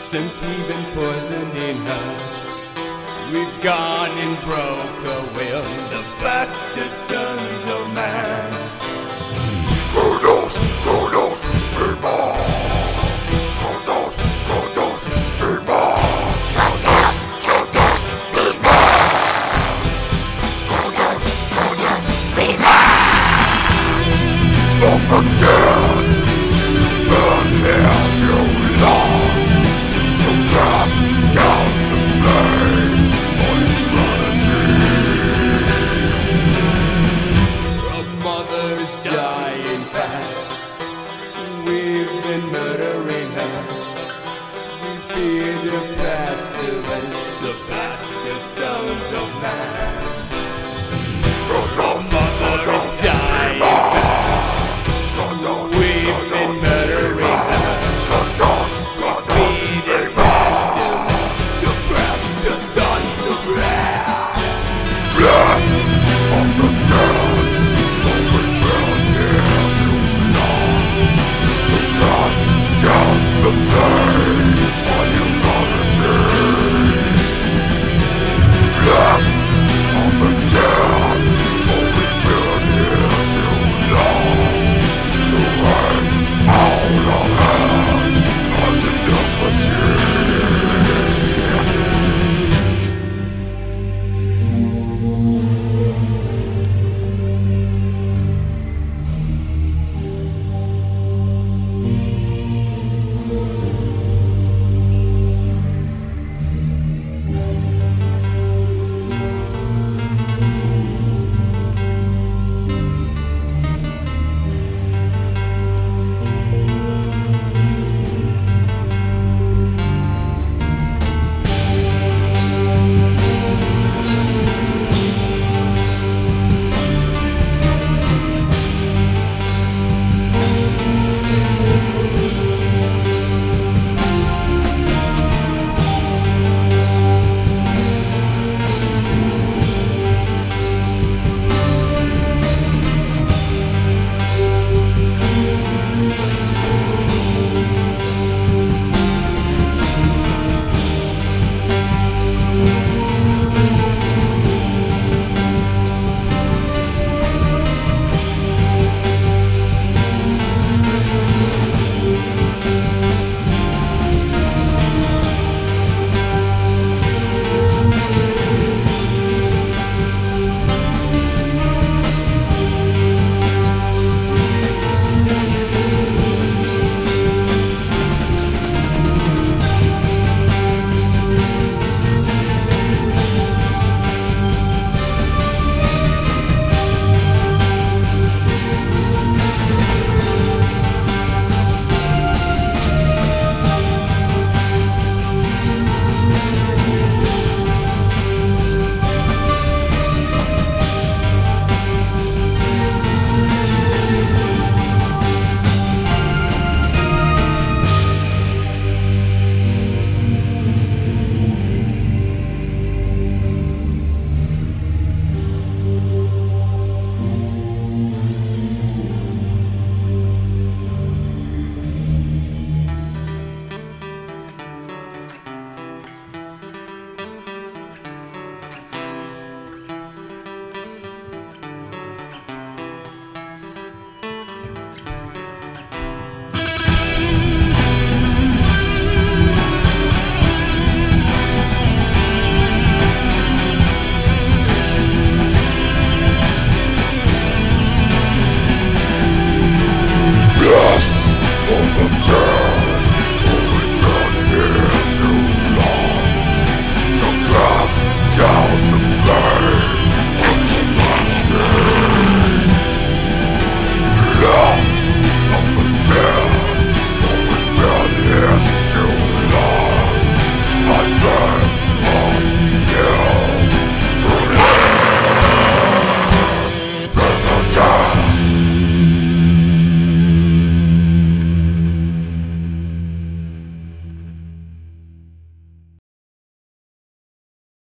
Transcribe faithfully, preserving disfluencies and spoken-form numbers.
since we've been poisoning her. We've gone and broke her will, the bastard sons of man. Todos, todos, viva! Todos, todos, viva! Todos, todos, viva! Todos, todos, viva! From the dead, been here too long, so cast down the blame on humanity. Our mother is dying fast. We've been murdering her. We fear the pestilence, the bastard sons of man. Todos, Mother is dying fast. We've been murdering her. todos, todos, Fear the pestilence, the bastard sons of man. bless on the dead, so we've been here too long, so cast down the blame on humanity. Bless on the dead, so we've been here too long, to hang out our hands as iniquity. Too long, I burn.